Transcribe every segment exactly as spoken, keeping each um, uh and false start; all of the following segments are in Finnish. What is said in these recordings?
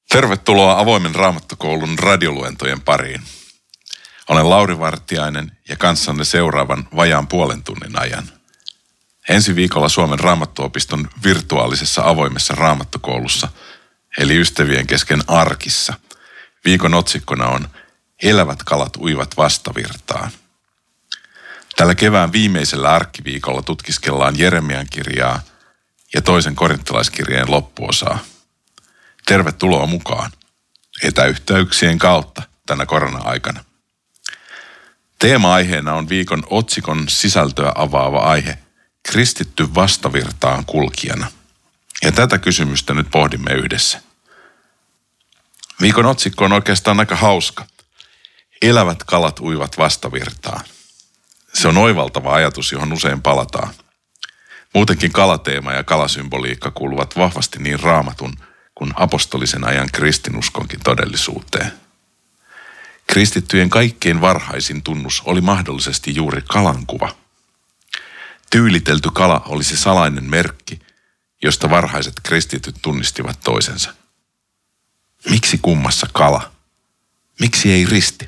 Tervetuloa avoimen Raamattokoulun radioluentojen pariin. Olen Lauri Vartiainen ja kanssanne seuraavan vajaan puolen tunnin ajan. Ensi viikolla Suomen Raamattuopiston virtuaalisessa avoimessa Raamattokoulussa, eli ystävien kesken arkissa. Viikon otsikkona on Elävät kalat uivat vastavirtaan. Tällä kevään viimeisellä arkkiviikolla tutkiskellaan Jeremian kirjaa ja toisen korinttilaiskirjeen loppuosaa. Tervetuloa mukaan etäyhteyksien kautta tänä korona-aikana. Teema-aiheena on viikon otsikon sisältöä avaava aihe, kristitty vastavirtaan kulkijana. Ja tätä kysymystä nyt pohdimme yhdessä. Viikon otsikko on oikeastaan aika hauska. Elävät kalat uivat vastavirtaan. Se on oivaltava ajatus, johon usein palataan. Muutenkin kalateema ja kalasymboliikka kuuluvat vahvasti niin Raamatun kuin apostolisen ajan kristinuskonkin todellisuuteen. Kristittyjen kaikkein varhaisin tunnus oli mahdollisesti juuri kalankuva. Tyylitelty kala oli se salainen merkki, josta varhaiset kristityt tunnistivat toisensa. Miksi kummassa kala? Miksi ei risti?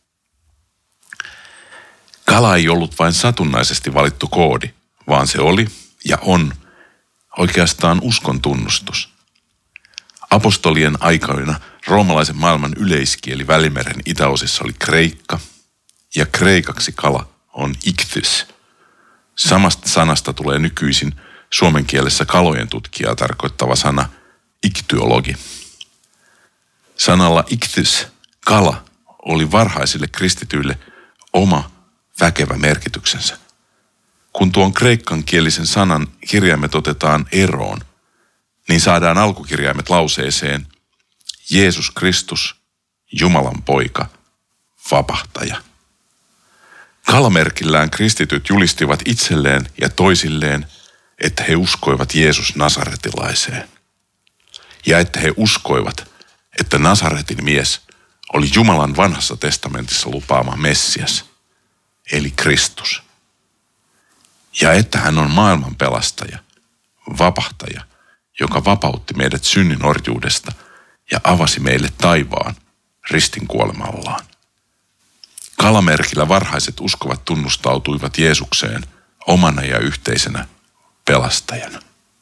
Kala ei ollut vain satunnaisesti valittu koodi, vaan se oli ja on oikeastaan uskon tunnustus. Apostolien aikoina roomalaisen maailman yleiskieli Välimeren itäosissa oli kreikka, ja kreikaksi kala on ikthys. Samasta sanasta tulee nykyisin suomen kielessä kalojen tutkijaa tarkoittava sana iktyologi. Sanalla ikthys, kala, oli varhaisille kristityille oma väkevä merkityksensä. Kun tuon kreikkankielisen sanan kirjaimet otetaan eroon, niin saadaan alkukirjaimet lauseeseen Jeesus Kristus, Jumalan poika, vapahtaja. Kalamerkillään kristityt julistivat itselleen ja toisilleen, että he uskoivat Jeesus Nasaretilaiseen. Ja että he uskoivat, että Nasaretin mies oli Jumalan vanhassa testamentissa lupaama Messias, eli Kristus. Ja että hän on maailman pelastaja, vapahtaja, joka vapautti meidät synnin orjuudesta ja avasi meille taivaan ristin kuolemallaan. Kalamerkillä varhaiset uskovat tunnustautuivat Jeesukseen omana ja yhteisenä pelastajana.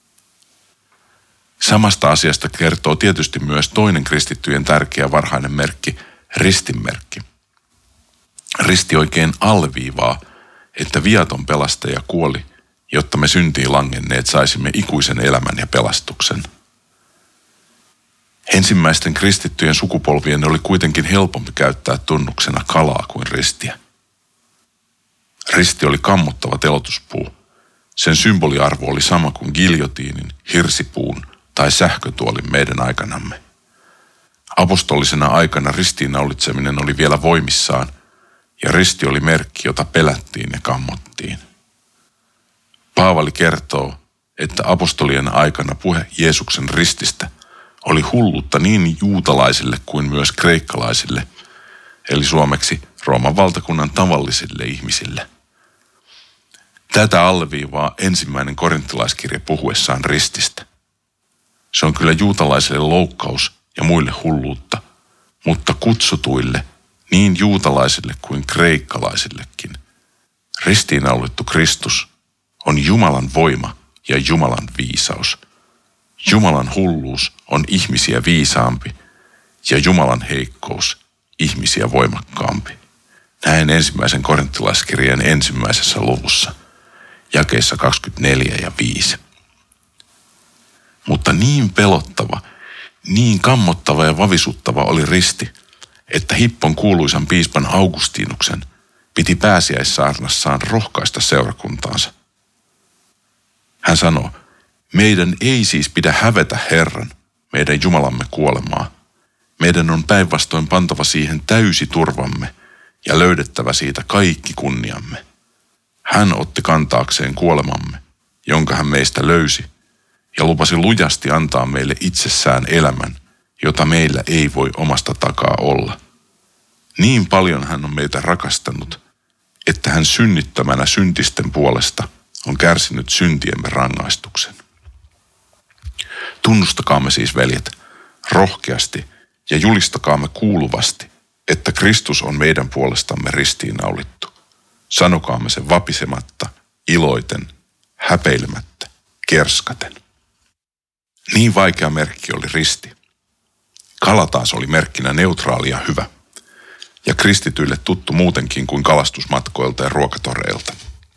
Samasta asiasta kertoo tietysti myös toinen kristittyjen tärkeä varhainen merkki, ristinmerkki. Risti oikein alleviivaa, että viaton pelastaja kuoli, jotta me syntiin langenneet saisimme ikuisen elämän ja pelastuksen. Ensimmäisten kristittyjen sukupolvien oli kuitenkin helpompi käyttää tunnuksena kalaa kuin ristiä. Risti oli kammottava teloituspuu. Sen symboliarvo oli sama kuin giljotiinin, hirsipuun tai sähkötuolin meidän aikanamme. Apostolisena aikana ristiinnaulitseminen oli vielä voimissaan, ja risti oli merkki, jota pelättiin ja kammottiin. Paavali kertoo, että apostolien aikana puhe Jeesuksen rististä oli hulluutta niin juutalaisille kuin myös kreikkalaisille, eli suomeksi Rooman valtakunnan tavallisille ihmisille. Tätä alleviivaa ensimmäinen korinttilaiskirja puhuessaan rististä. Se on kyllä juutalaisille loukkaus ja muille hulluutta, mutta kutsutuille, niin juutalaisille kuin kreikkalaisillekin, ristiinnaulittu Kristus on Jumalan voima ja Jumalan viisaus. Jumalan hulluus on ihmisiä viisaampi ja Jumalan heikkous ihmisiä voimakkaampi. Näin ensimmäisen korinttilaiskirjeen ensimmäisessä luvussa, jakeissa kaksikymmentäneljä ja viisi. Mutta niin pelottava, niin kammottava ja vavisuttava oli risti, että Hippon kuuluisan piispan Augustinuksen piti pääsiäissaarnassaan rohkaista seurakuntaansa. Hän sanoo, meidän ei siis pidä hävetä Herran, meidän Jumalamme kuolemaa. Meidän on päinvastoin pantava siihen täysi turvamme ja löydettävä siitä kaikki kunniamme. Hän otti kantaakseen kuolemamme, jonka hän meistä löysi, ja lupasi lujasti antaa meille itsessään elämän, jota meillä ei voi omasta takaa olla. Niin paljon hän on meitä rakastanut, että hän synnittömänä syntisten puolesta on kärsinyt syntiemme rangaistuksen. Tunnustakaamme siis, veljet, rohkeasti ja julistakaamme kuuluvasti, että Kristus on meidän puolestamme ristiinnaulittu. Sanokaamme sen vapisematta, iloiten, häpeilemättä, kerskaten. Niin vaikea merkki oli risti. Kala taas oli merkkinä neutraali ja hyvä, ja kristityille tuttu muutenkin kuin kalastusmatkoilta ja ruokatoreilta.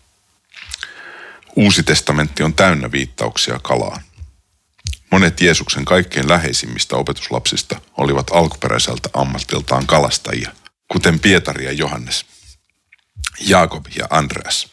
Uusi testamentti on täynnä viittauksia kalaan. Monet Jeesuksen kaikkein läheisimmistä opetuslapsista olivat alkuperäiseltä ammatiltaan kalastajia, kuten Pietari ja Johannes, Jaakob ja Andreas.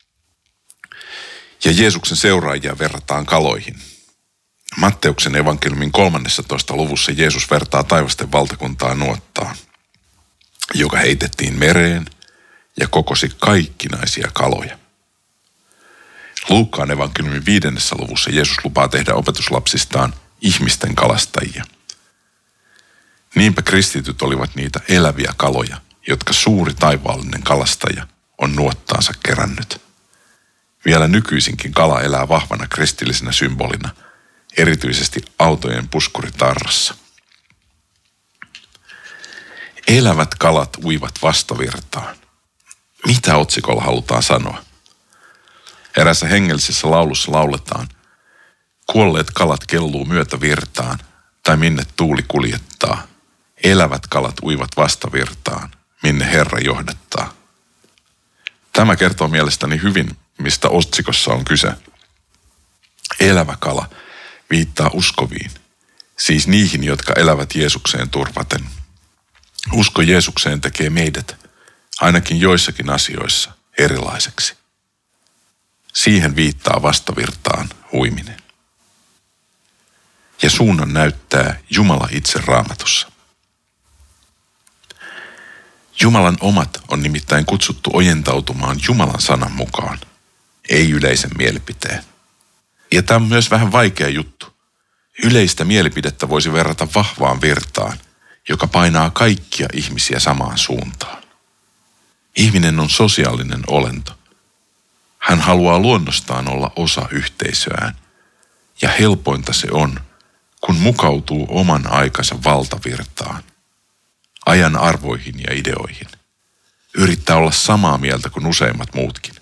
Ja Jeesuksen seuraajia verrataan kaloihin. Matteuksen evankeliumin kolmannessatoista luvussa Jeesus vertaa taivasten valtakuntaa nuottaan, joka heitettiin mereen ja kokosi kaikkinaisia kaloja. Luukkaan evankeliumin viidennessä luvussa Jeesus lupaa tehdä opetuslapsistaan ihmisten kalastajia. Niinpä kristityt olivat niitä eläviä kaloja, jotka suuri taivaallinen kalastaja on nuottaansa kerännyt. Vielä nykyisinkin kala elää vahvana kristillisenä symbolina, erityisesti autojen puskuritarrassa. Elävät kalat uivat vastavirtaan. Mitä otsikolla halutaan sanoa? Erässä hengellisessä laulussa lauletaan, kuolleet kalat kelluu myötävirtaan, tai minne tuuli kuljettaa. Elävät kalat uivat vastavirtaan, minne Herra johdattaa. Tämä kertoo mielestäni hyvin, mistä otsikossa on kyse. Elävä kala viittaa uskoviin, siis niihin, jotka elävät Jeesukseen turvaten. Usko Jeesukseen tekee meidät, ainakin joissakin asioissa, erilaiseksi. Siihen viittaa vastavirtaan uiminen. Ja suunnan näyttää Jumala itse Raamatussa. Jumalan omat on nimittäin kutsuttu ojentautumaan Jumalan sanan mukaan, ei yleisen mielipiteen. Ja tämä on myös vähän vaikea juttu. Yleistä mielipidettä voisi verrata vahvaan virtaan, joka painaa kaikkia ihmisiä samaan suuntaan. Ihminen on sosiaalinen olento. Hän haluaa luonnostaan olla osa yhteisöään, ja helpointa se on, kun mukautuu oman aikansa valtavirtaan, ajan arvoihin ja ideoihin. Yrittää olla samaa mieltä kuin useimmat muutkin.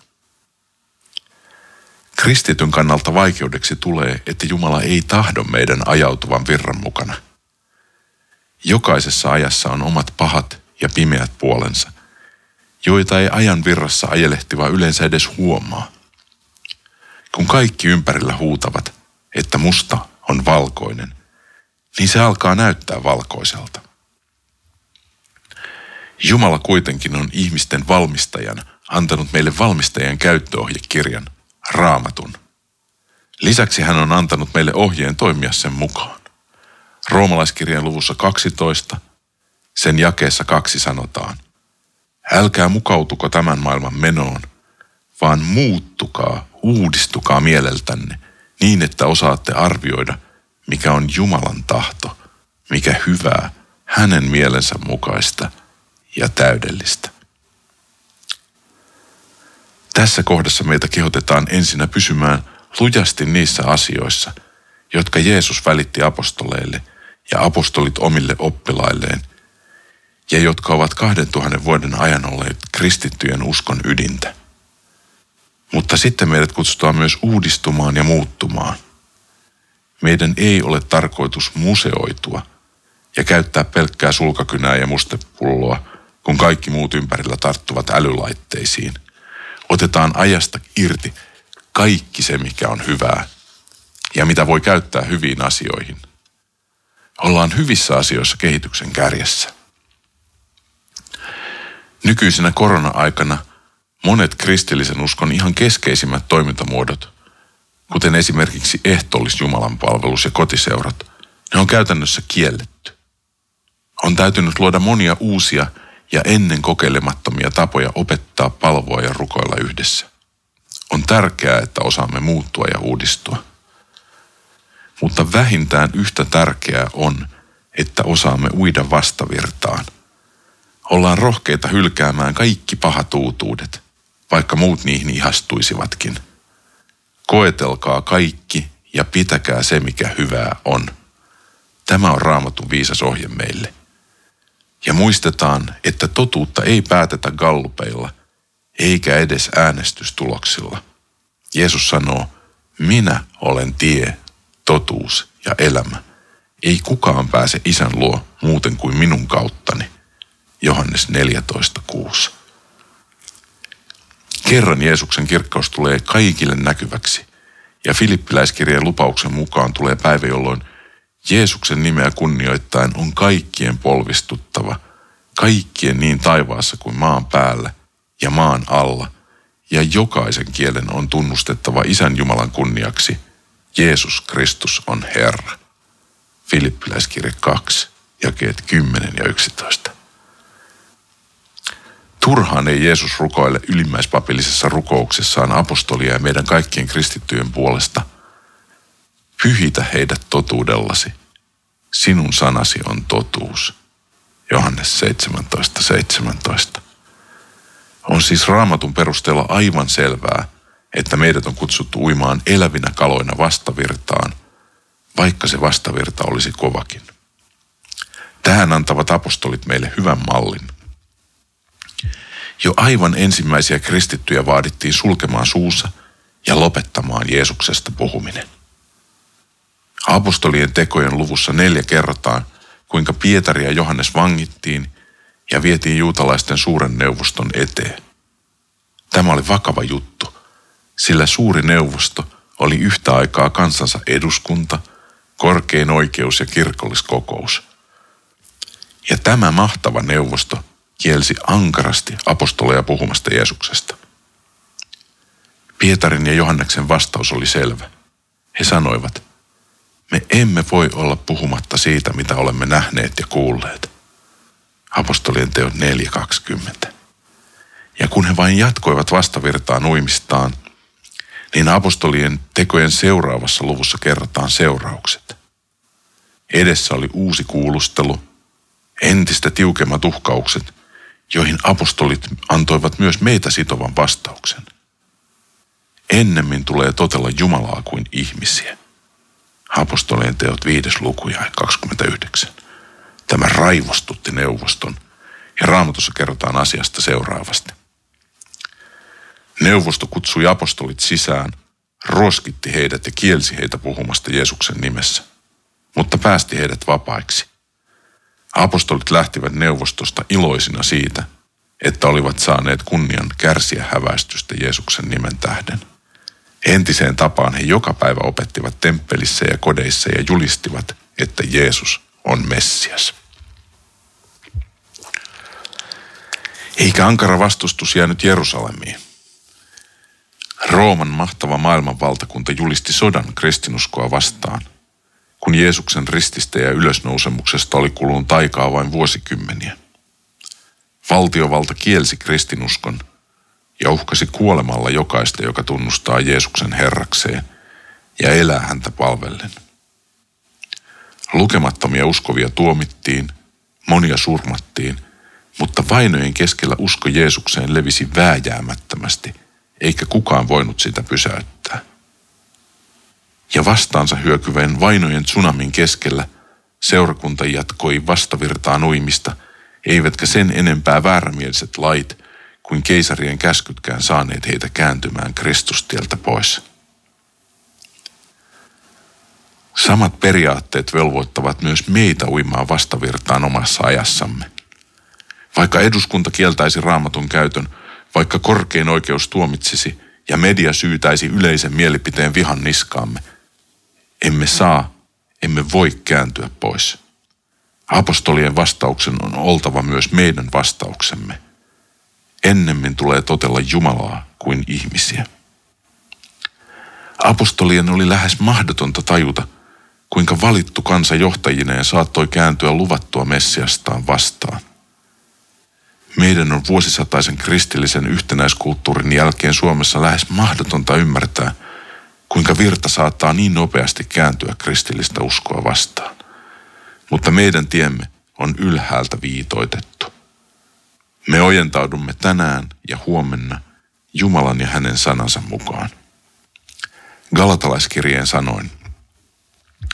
Kristityn kannalta vaikeudeksi tulee, että Jumala ei tahdo meidän ajautuvan virran mukana. Jokaisessa ajassa on omat pahat ja pimeät puolensa, joita ei ajan virrassa ajelehtiva yleensä edes huomaa. Kun kaikki ympärillä huutavat, että musta on valkoinen, niin se alkaa näyttää valkoiselta. Jumala kuitenkin on ihmisten valmistajana antanut meille valmistajan käyttöohjekirjan, Raamatun. Lisäksi hän on antanut meille ohjeen toimia sen mukaan. Roomalaiskirjan luvussa kaksitoista, sen jakeessa kaksi sanotaan, älkää mukautuko tämän maailman menoon, vaan muuttukaa, uudistukaa mieleltänne niin, että osaatte arvioida, mikä on Jumalan tahto, mikä hyvää, hänen mielensä mukaista ja täydellistä. Tässä kohdassa meitä kehotetaan ensinnä pysymään lujasti niissä asioissa, jotka Jeesus välitti apostoleille ja apostolit omille oppilailleen, ja jotka ovat kahden tuhannen vuoden ajan olleet kristittyjen uskon ydintä. Mutta sitten meidät kutsutaan myös uudistumaan ja muuttumaan. Meidän ei ole tarkoitus museoitua ja käyttää pelkkää sulkakynää ja mustepulloa, kun kaikki muut ympärillä tarttuvat älylaitteisiin. Otetaan ajasta irti kaikki se, mikä on hyvää ja mitä voi käyttää hyviin asioihin. Ollaan hyvissä asioissa kehityksen kärjessä. Nykyisenä korona-aikana monet kristillisen uskon ihan keskeisimmät toimintamuodot, kuten esimerkiksi ehtoollis-jumalanpalvelus ja kotiseurat, ne on käytännössä kielletty. On täytynyt luoda monia uusia ja ennen kokeilemattomia tapoja opettaa, palvoa ja rukoilla yhdessä. On tärkeää, että osaamme muuttua ja uudistua. Mutta vähintään yhtä tärkeää on, että osaamme uida vastavirtaan. Ollaan rohkeita hylkäämään kaikki pahat uutuudet, vaikka muut niihin ihastuisivatkin. Koetelkaa kaikki ja pitäkää se, mikä hyvää on. Tämä on Raamatun viisas ohje meille. Ja muistetaan, että totuutta ei päätetä gallupeilla, eikä edes äänestystuloksilla. Jeesus sanoo, minä olen tie, totuus ja elämä. Ei kukaan pääse Isän luo muuten kuin minun kauttani. Johannes neljätoista kuusi. Kerran Jeesuksen kirkkaus tulee kaikille näkyväksi, ja Filippiläiskirjeen lupauksen mukaan tulee päivä, jolloin Jeesuksen nimeä kunnioittaen on kaikkien polvistuttava, kaikkien niin taivaassa kuin maan päällä ja maan alla, ja jokaisen kielen on tunnustettava Isän Jumalan kunniaksi, Jeesus Kristus on Herra. Filippiläiskirje kaksi, jakeet kymmenen ja yksitoista. Turhaan ei Jeesus rukoile ylimmäispapillisessa rukouksessaan apostolia ja meidän kaikkien kristittyjen puolesta. Pyhitä heidät totuudellasi. Sinun sanasi on totuus. Johannes seitsemäntoista seitsemäntoista. On siis Raamatun perusteella aivan selvää, että meidät on kutsuttu uimaan elävinä kaloina vastavirtaan, vaikka se vastavirta olisi kovakin. Tähän antavat apostolit meille hyvän mallin. Jo aivan ensimmäisiä kristittyjä vaadittiin sulkemaan suunsa ja lopettamaan Jeesuksesta puhuminen. Apostolien tekojen luvussa neljä kerrotaan, kuinka Pietari ja Johannes vangittiin ja vietiin juutalaisten suuren neuvoston eteen. Tämä oli vakava juttu, sillä suuri neuvosto oli yhtä aikaa kansansa eduskunta, korkein oikeus ja kirkolliskokous. Ja tämä mahtava neuvosto kielsi ankarasti apostoleja puhumasta Jeesuksesta. Pietarin ja Johanneksen vastaus oli selvä. He sanoivat, me emme voi olla puhumatta siitä, mitä olemme nähneet ja kuulleet. Apostolien teot neljä kaksikymmentä. Ja kun he vain jatkoivat vastavirtaan uimistaan, niin apostolien tekojen seuraavassa luvussa kerrotaan seuraukset. Edessä oli uusi kuulustelu, entistä tiukemmat uhkaukset, joihin apostolit antoivat myös meitä sitovan vastauksen. Ennemmin tulee totella Jumalaa kuin ihmisiä. Apostolien teot viides luku ja kaksikymmentäyhdeksän. Tämä raivostutti neuvoston ja Raamatussa kerrotaan asiasta seuraavasti. Neuvosto kutsui apostolit sisään, roskitti heidät ja kielsi heitä puhumasta Jeesuksen nimessä, mutta päästi heidät vapaiksi. Apostolit lähtivät neuvostosta iloisina siitä, että olivat saaneet kunnian kärsiä häväistystä Jeesuksen nimen tähden. Entiseen tapaan he joka päivä opettivat temppelissä ja kodeissa ja julistivat, että Jeesus on Messias. Eikä ankara vastustus jäänyt Jerusalemiin. Rooman mahtava maailmanvaltakunta julisti sodan kristinuskoa vastaan, kun Jeesuksen rististä ja ylösnousemuksesta oli kulunut aikaa vain vuosikymmeniä. Valtiovalta kielsi kristinuskon ja uhkasi kuolemalla jokaista, joka tunnustaa Jeesuksen Herrakseen ja elää häntä palvellen. Lukemattomia uskovia tuomittiin, monia surmattiin, mutta vainojen keskellä usko Jeesukseen levisi vääjäämättömästi, eikä kukaan voinut sitä pysäyttää. Ja vastaansa hyökyvän vainojen tsunamin keskellä seurakunta jatkoi vastavirtaan uimista, eivätkä sen enempää väärämieliset lait kuin keisarien käskytkään saaneet heitä kääntymään Kristustieltä pois. Samat periaatteet velvoittavat myös meitä uimaan vastavirtaan omassa ajassamme. Vaikka eduskunta kieltäisi Raamatun käytön, vaikka korkein oikeus tuomitsisi ja media syytäisi yleisen mielipiteen vihan niskaamme, emme saa, emme voi kääntyä pois. Apostolien vastauksen on oltava myös meidän vastauksemme. Ennemmin tulee totella Jumalaa kuin ihmisiä. Apostolien oli lähes mahdotonta tajuta, kuinka valittu kansa johtajineen saattoi kääntyä luvattua Messiastaan vastaan. Meidän on vuosisataisen kristillisen yhtenäiskulttuurin jälkeen Suomessa lähes mahdotonta ymmärtää, kuinka virta saattaa niin nopeasti kääntyä kristillistä uskoa vastaan. Mutta meidän tiemme on ylhäältä viitoitettu. Me ojentaudumme tänään ja huomenna Jumalan ja hänen sanansa mukaan. Galatalaiskirjeen sanoin,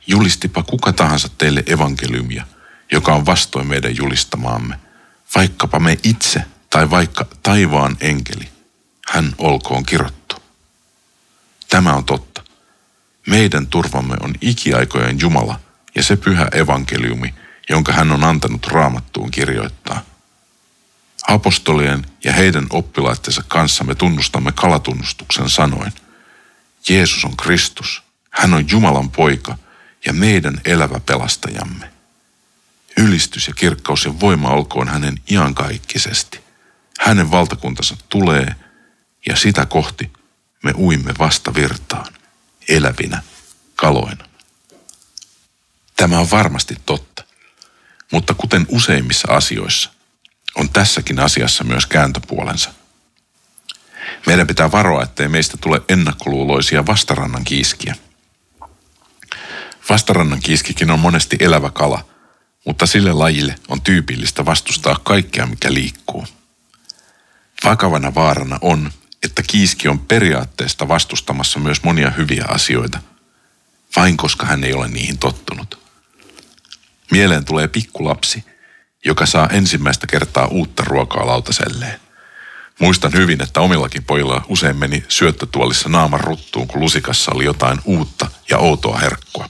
Julistipa kuka tahansa teille evankeliumia, joka on vastoin meidän julistamaamme, vaikkapa me itse tai vaikka taivaan enkeli, hän olkoon kirottu. Tämä on totta. Meidän turvamme on ikiaikojen Jumala ja se pyhä evankeliumi, jonka hän on antanut Raamattuun kirjoittaa. Apostolien ja heidän oppilaittensa kanssa me tunnustamme kalatunnustuksen sanoin. Jeesus on Kristus, hän on Jumalan poika ja meidän elävä pelastajamme. Ylistys ja kirkkaus ja voima olkoon hänen iankaikkisesti. Hänen valtakuntansa tulee ja sitä kohti me uimme vasta virtaan, elävinä kaloina. Tämä on varmasti totta, mutta kuten useimmissa asioissa, on tässäkin asiassa myös kääntöpuolensa. Meidän pitää varoa, ettei meistä tule ennakkoluuloisia vastarannan kiiskiä. Vastarannan kiiskikin on monesti elävä kala, mutta sille lajille on tyypillistä vastustaa kaikkea, mikä liikkuu. Vakavana vaarana on, että kiiski on periaatteesta vastustamassa myös monia hyviä asioita, vain koska hän ei ole niihin tottunut. Mieleen tulee pikkulapsi, joka saa ensimmäistä kertaa uutta ruokaa lautaselleen. Muistan hyvin, että omillakin pojilla usein meni syöttötuolissa naaman ruttuun, kun lusikassa oli jotain uutta ja outoa herkkua.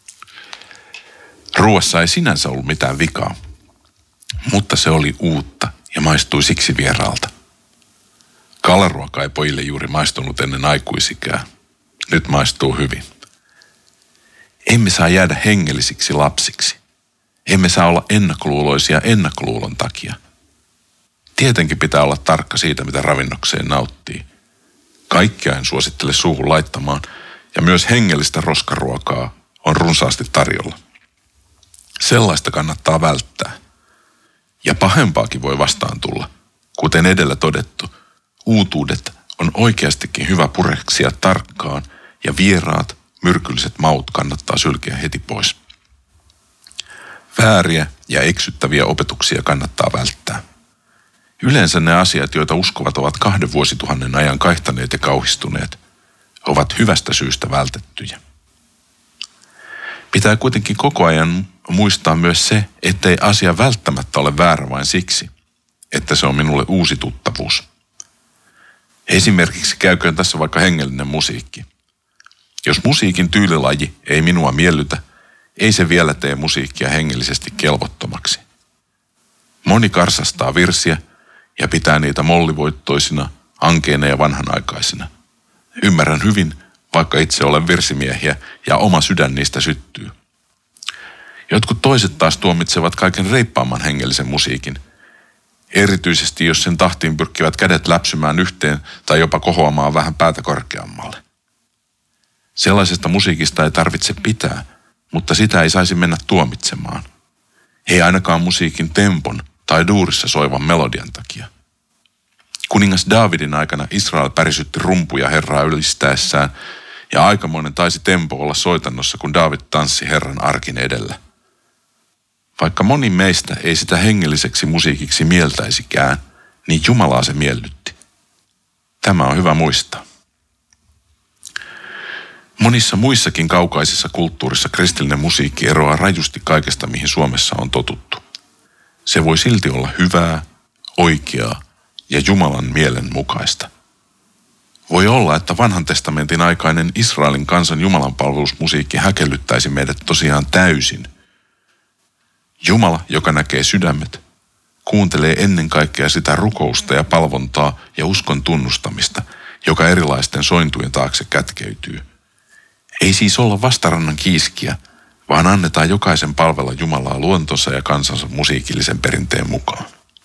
Ruuassa ei sinänsä ollut mitään vikaa, mutta se oli uutta ja maistui siksi vieraalta. Kalaruoka ei pojille juuri maistunut ennen aikuisikää. Nyt maistuu hyvin. Emme saa jäädä hengellisiksi lapsiksi. Emme saa olla ennakkoluuloisia ennakkoluulon takia. Tietenkin pitää olla tarkka siitä, mitä ravinnokseen nauttii. Kaikkea en suosittele suuhun laittamaan, ja myös hengellistä roskaruokaa on runsaasti tarjolla. Sellaista kannattaa välttää. Ja pahempaakin voi vastaan tulla. Kuten edellä todettu, uutuudet on oikeastikin hyvä pureksia tarkkaan, ja vieraat, myrkylliset maut kannattaa sylkeä heti pois. Vääriä ja eksyttäviä opetuksia kannattaa välttää. Yleensä ne asiat, joita uskovat ovat kahden vuosituhannen ajan kaihtaneet ja kauhistuneet, ovat hyvästä syystä vältettyjä. Pitää kuitenkin koko ajan muistaa myös se, ettei asia välttämättä ole väärä vain siksi, että se on minulle uusi tuttavuus. Esimerkiksi käyköön tässä vaikka hengellinen musiikki. Jos musiikin tyylilaji ei minua miellytä, ei se vielä tee musiikkia hengellisesti kelvottomaksi. Moni karsastaa virsiä ja pitää niitä mollivoittoisina, ankeina ja vanhanaikaisina. Ymmärrän hyvin, vaikka itse olen virsimiehiä ja oma sydän niistä syttyy. Jotkut toiset taas tuomitsevat kaiken reippaamman hengellisen musiikin, erityisesti jos sen tahtiin pyrkivät kädet läpsymään yhteen tai jopa kohoamaan vähän päätä korkeammalle. Sellaisesta musiikista ei tarvitse pitää, mutta sitä ei saisi mennä tuomitsemaan. Ei ainakaan musiikin tempon tai duurissa soivan melodian takia. Kuningas Daavidin aikana Israel pärisytti rumpuja Herraa ylistäessään, ja aikamoinen taisi tempo olla soitannossa, kun Daavid tanssi Herran arkin edellä. Vaikka moni meistä ei sitä hengelliseksi musiikiksi mieltäisikään, niin Jumalaa se miellytti. Tämä on hyvä muistaa. Monissa muissakin kaukaisissa kulttuurissa kristillinen musiikki eroaa rajusti kaikesta, mihin Suomessa on totuttu. Se voi silti olla hyvää, oikeaa ja Jumalan mielen mukaista. Voi olla, että vanhan testamentin aikainen Israelin kansan jumalanpalvelusmusiikki häkellyttäisi meidät tosiaan täysin. Jumala, joka näkee sydämet, kuuntelee ennen kaikkea sitä rukousta ja palvontaa ja uskon tunnustamista, joka erilaisten sointujen taakse kätkeytyy. Ei siis olla vastarannan kiiskiä, vaan annetaan jokaisen palvella Jumalaa luontonsa ja kansansa musiikillisen perinteen mukaan.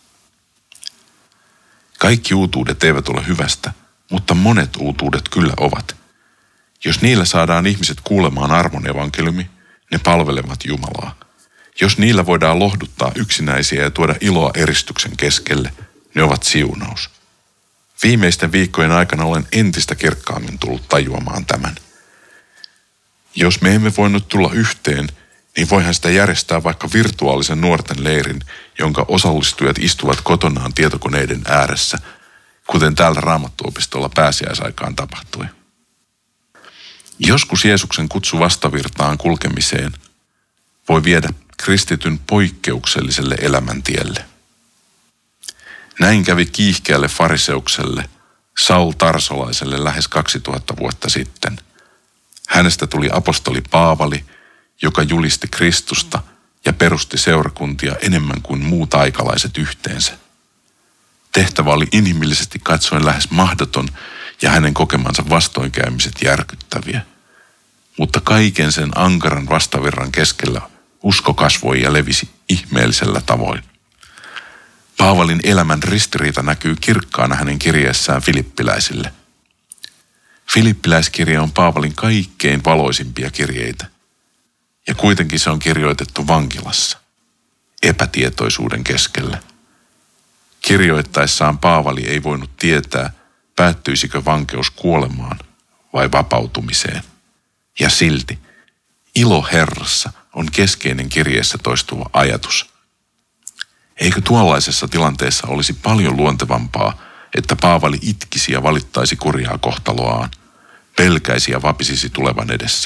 Kaikki uutuudet eivät ole hyvästä, mutta monet uutuudet kyllä ovat. Jos niillä saadaan ihmiset kuulemaan armon evankeliumi, ne palvelevat Jumalaa. Jos niillä voidaan lohduttaa yksinäisiä ja tuoda iloa eristyksen keskelle, ne ovat siunaus. Viimeisten viikkojen aikana olen entistä kirkkaammin tullut tajuamaan tämän. Jos me emme voinut tulla yhteen, niin voihan sitä järjestää vaikka virtuaalisen nuorten leirin, jonka osallistujat istuvat kotonaan tietokoneiden ääressä, kuten täällä Raamattuopistolla pääsiäisaikaan tapahtui. Joskus Jeesuksen kutsu vastavirtaan kulkemiseen voi viedä kristityn poikkeukselliselle elämäntielle. Näin kävi kiihkeälle fariseukselle, Saul Tarsolaiselle lähes kaksituhatta vuotta sitten. Hänestä tuli apostoli Paavali, joka julisti Kristusta ja perusti seurakuntia enemmän kuin muut aikalaiset yhteensä. Tehtävä oli inhimillisesti katsoen lähes mahdoton ja hänen kokemansa vastoinkäymiset järkyttäviä. Mutta kaiken sen ankaran vastavirran keskellä usko kasvoi ja levisi ihmeellisellä tavoin. Paavalin elämän ristiriita näkyy kirkkaana hänen kirjeessään filippiläisille. Filippiläiskirje on Paavalin kaikkein valoisimpia kirjeitä. Ja kuitenkin se on kirjoitettu vankilassa, epätietoisuuden keskellä. Kirjoittaessaan Paavali ei voinut tietää, päättyisikö vankeus kuolemaan vai vapautumiseen. Ja silti ilo Herrassa on keskeinen kirjeessä toistuva ajatus. Eikö tuollaisessa tilanteessa olisi paljon luontevampaa, että Paavali itkisi ja valittaisi kurjaa kohtaloaan, pelkäisi ja vapisisi tulevan edessä?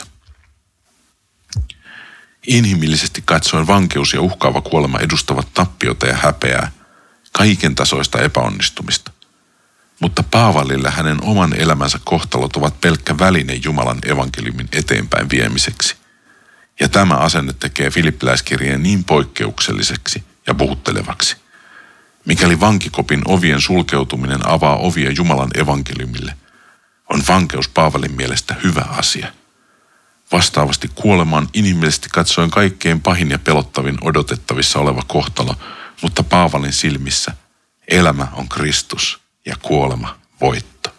Inhimillisesti katsoen vankeus ja uhkaava kuolema edustavat tappiota ja häpeää, kaiken tasoista epäonnistumista. Mutta Paavalille hänen oman elämänsä kohtalot ovat pelkkä väline Jumalan evankeliumin eteenpäin viemiseksi. Ja tämä asenne tekee filippiläiskirjeen niin poikkeukselliseksi ja puhuttelevaksi. Mikäli vankikopin ovien sulkeutuminen avaa ovia Jumalan evankeliumille, on vankeus Paavalin mielestä hyvä asia. Vastaavasti kuolema on inhimillisesti katsoen kaikkein pahin ja pelottavin odotettavissa oleva kohtalo, mutta Paavalin silmissä elämä on Kristus ja kuolema voitto.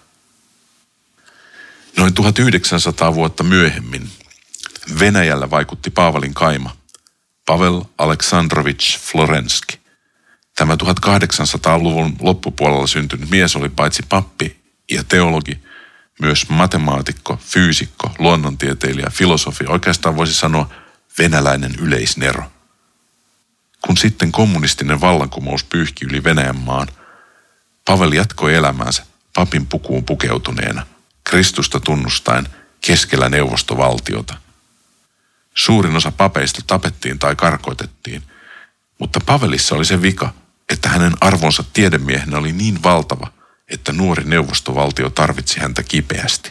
Noin tuhatyhdeksänsataa vuotta myöhemmin Venäjällä vaikutti Paavalin kaima Pavel Aleksandrovich Florenski. Tämä tuhatkahdeksansataaluvun loppupuolella syntynyt mies oli paitsi pappi ja teologi, myös matemaatikko, fyysikko, luonnontieteilijä, filosofi, oikeastaan voisi sanoa venäläinen yleisnero. Kun sitten kommunistinen vallankumous pyyhki yli Venäjän maan, Pavel jatkoi elämäänsä papin pukuun pukeutuneena, Kristusta tunnustaen keskellä neuvostovaltiota. Suurin osa papeista tapettiin tai karkoitettiin, mutta Pavelissa oli se vika, että hänen arvonsa tiedemiehenä oli niin valtava, että nuori neuvostovaltio tarvitsi häntä kipeästi.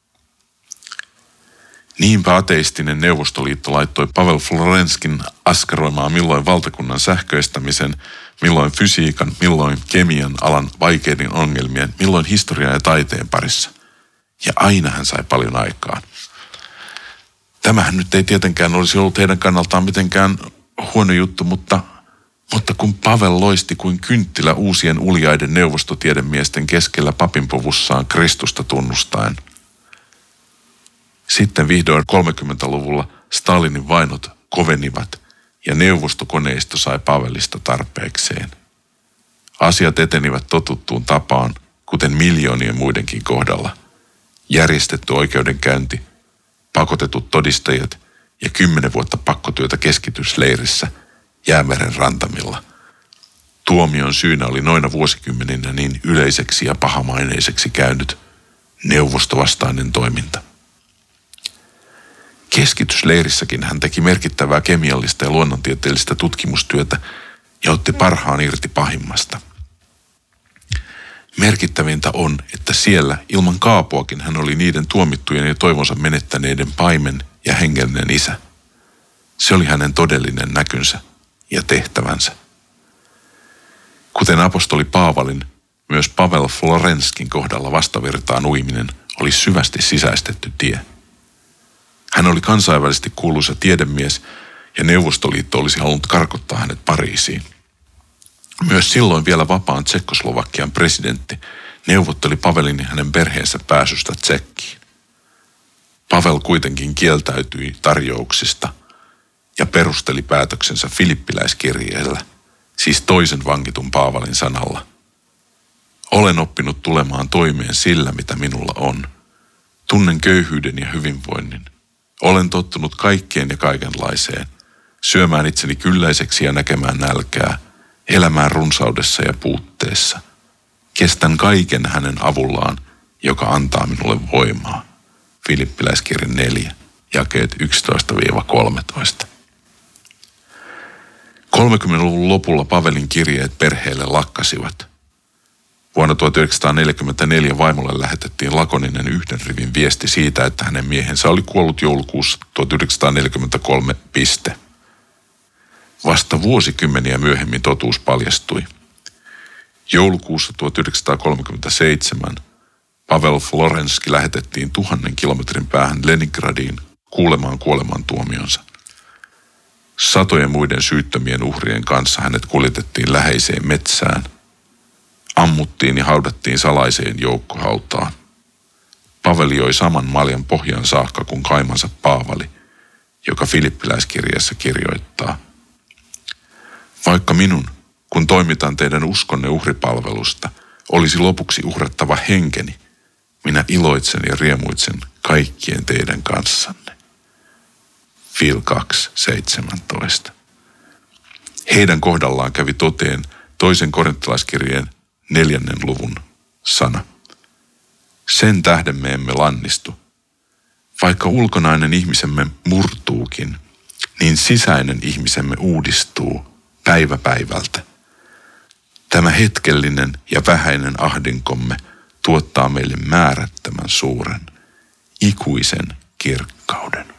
Niinpä ateistinen Neuvostoliitto laittoi Pavel Florenskin askaroimaan milloin valtakunnan sähköistämisen, milloin fysiikan, milloin kemian alan vaikeiden ongelmien, milloin historian ja taiteen parissa. Ja aina hän sai paljon aikaan. Tämähän nyt ei tietenkään olisi ollut heidän kannaltaan mitenkään huono juttu, mutta, mutta kun Pavel loisti kuin kynttilä uusien uljaiden neuvostotiedemiesten keskellä papinpuvussaan Kristusta tunnustaen, sitten vihdoin kolmekymmentäluvulla Stalinin vainot kovenivat ja neuvostokoneisto sai Pavelista tarpeekseen. Asiat etenivät totuttuun tapaan, kuten miljoonien muidenkin kohdalla. Järjestetty oikeudenkäynti, pakotetut todistajat ja kymmenen vuotta pakkotyötä keskitysleirissä Jäämeren rantamilla. Tuomion syynä oli noina vuosikymmeninä niin yleiseksi ja pahamaineiseksi käynyt neuvostovastainen toiminta. Keskitysleirissäkin hän teki merkittävää kemiallista ja luonnontieteellistä tutkimustyötä ja otti parhaan irti pahimmasta. Merkittävintä on, että siellä ilman kaapuakin hän oli niiden tuomittujen ja toivonsa menettäneiden paimen ja hengellinen isä. Se oli hänen todellinen näkynsä ja tehtävänsä. Kuten apostoli Paavalin, myös Pavel Florenskin kohdalla vastavirtaan uiminen oli syvästi sisäistetty tie. Hän oli kansainvälisesti kuuluisa tiedemies ja Neuvostoliitto olisi halunnut karkottaa hänet Pariisiin. Myös silloin vielä vapaan Tsekkoslovakian presidentti neuvotteli Pavelin ja hänen perheensä pääsystä Tsekkiin. Pavel kuitenkin kieltäytyi tarjouksista ja perusteli päätöksensä filippiläiskirjeellä, siis toisen vankitun Paavalin sanalla. Olen oppinut tulemaan toimeen sillä, mitä minulla on. Tunnen köyhyyden ja hyvinvoinnin. Olen tottunut kaikkeen ja kaikenlaiseen, syömään itseni kylläiseksi ja näkemään nälkää, elämään runsaudessa ja puutteessa. Kestän kaiken hänen avullaan, joka antaa minulle voimaa. Filippiläiskirja neljä, jakeet yksitoista kolmetoista. kolmekymmentäluvun lopulla Pavelin kirjeet perheelle lakkasivat. Vuonna tuhatyhdeksänsataaneljäkymmentäneljä vaimolle lähetettiin lakoninen yhden rivin viesti siitä, että hänen miehensä oli kuollut joulukuussa tuhatyhdeksänsataaneljäkymmentäkolme. Piste. Vasta vuosikymmeniä myöhemmin totuus paljastui. Joulukuussa tuhatyhdeksänsataakolmekymmentäseitsemän Pavel Florenski lähetettiin tuhannen kilometrin päähän Leningradiin kuulemaan kuolemantuomionsa. Satojen muiden syyttömien uhrien kanssa hänet kuljetettiin läheiseen metsään. Ammuttiin ja haudattiin salaiseen joukkohautaan. Pavel joi saman maljan pohjan saakka kuin kaimansa Paavali, joka Filippiläiskirjassa kirjoittaa: vaikka minun, kun toimitan teidän uskonne uhripalvelusta, olisi lopuksi uhrattava henkeni, minä iloitsen ja riemuitsen kaikkien teidän kanssanne. Fil kaksi seitsemäntoista. Heidän kohdallaan kävi toteen toisen korinttilaiskirjeen neljännen luvun sana. Sen tähden me emme lannistu. Vaikka ulkonainen ihmisemme murtuukin, niin sisäinen ihmisemme uudistuu päivä päivältä. Tämä hetkellinen ja vähäinen ahdinkomme tuottaa meille määrättömän suuren, ikuisen kirkkauden.